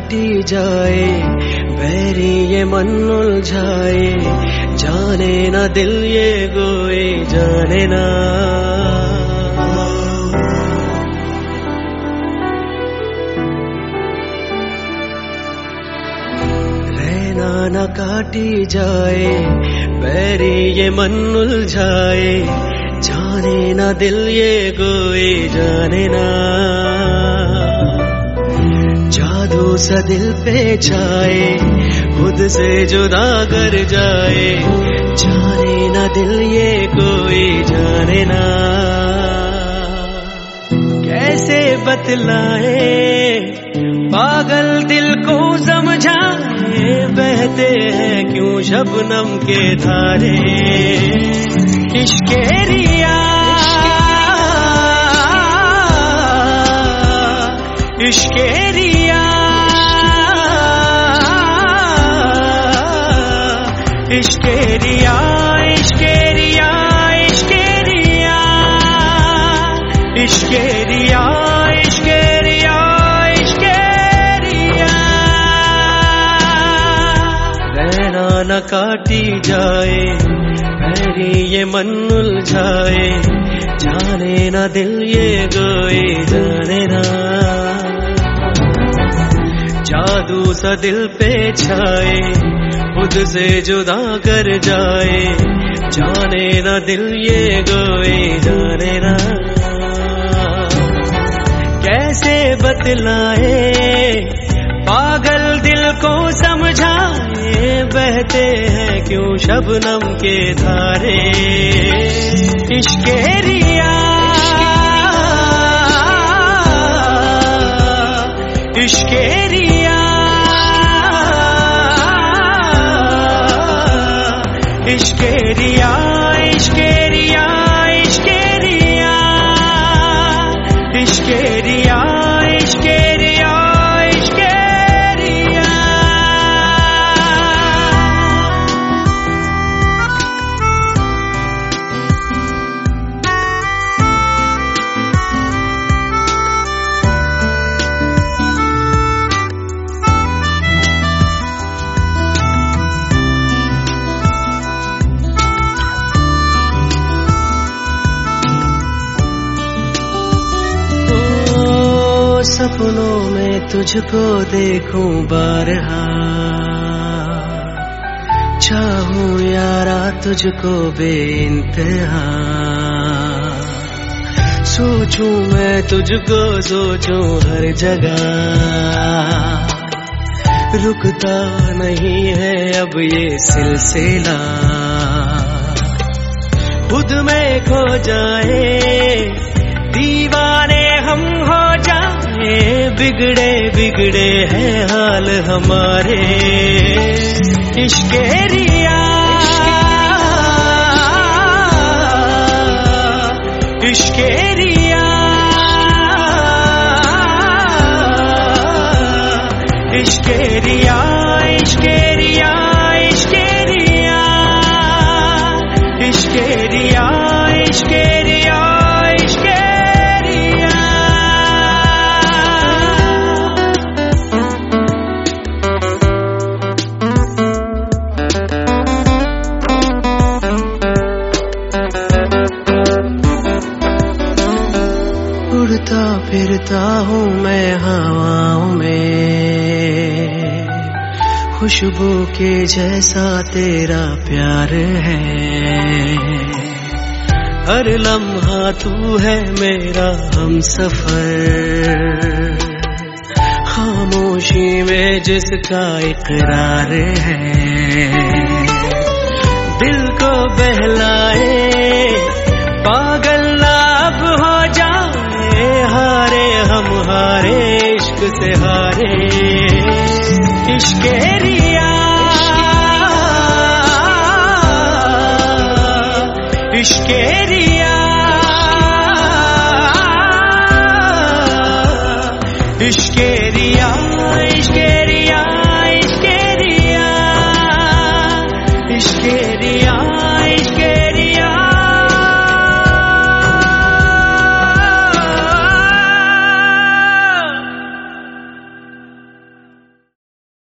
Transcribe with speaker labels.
Speaker 1: काटी जाए, बैरी ये मन उलझाए, जाने ना दिल ये गोए जाने ना। रहना ना काटी जाए, बैरी ये मन उलझाए, जाने ना दिल ये गोए जाने ना। जादू सा दिल पे छाए, खुद से जुदा कर जाए, जाने ना दिल ये कोई जाने ना। कैसे बतलाए पागल दिल को समझाए, बहते हैं क्यों शबनम के धारे। इश्क़े रिया, इश्क़े रिया, इश्क़े रिया, इश्क़े रिया, इश्क़े रिया, इश्क़े रिया, इश्क़े रिया, इश्क़े रिया। रहना न काटी जाए, बैरी ये मन उलझाए, जाने ना दिल ये गोए जाने ना। जादू सा दिल पे छाए, खुद से जुदा कर जाए, जाने ना दिल ये गोए जाने ना। कैसे बतलाए पागल दिल को समझाए, बहते हैं क्यों शबनम के धारे। इश्क़े रिया, इश्क़े रिया, इश्क़े रिया, इश्क़े रिया, इश्क़े रिया, इश्क़े रिया, इश्क़े रिया, इश्क़े रिया। सपनों में तुझको देखूं बारहा, चाहूं यारा तुझको बेइंतहा। सोचूं मैं तुझको, सोचूं हर जगह, रुकता नहीं है अब ये सिलसिला। खुद में खो जाए, दीवाने हम हो जाए, बिगड़े बिगड़े हैं हाल हमारे। इश्क़े रिया, इश्क़े रिया, इश्क़े रिया, इश्क़े रिया, इश्क़े रिया, इश्क़े रिया, इश्क़े रिया, इश्क़े रिया। उड़ता फिरता हूँ मैं हवाओं में, खुशबू के जैसा तेरा प्यार है। हर लम्हा तू है मेरा हमसफर, खामोशी में जिसका इकरार है। दिल को बहलाए पागल ना अब हो जाए, हारे हम हारे इश्क से हारे। इश्क़े रिया, इश्क़े रिया, इश्क़े रिया, इश्क़े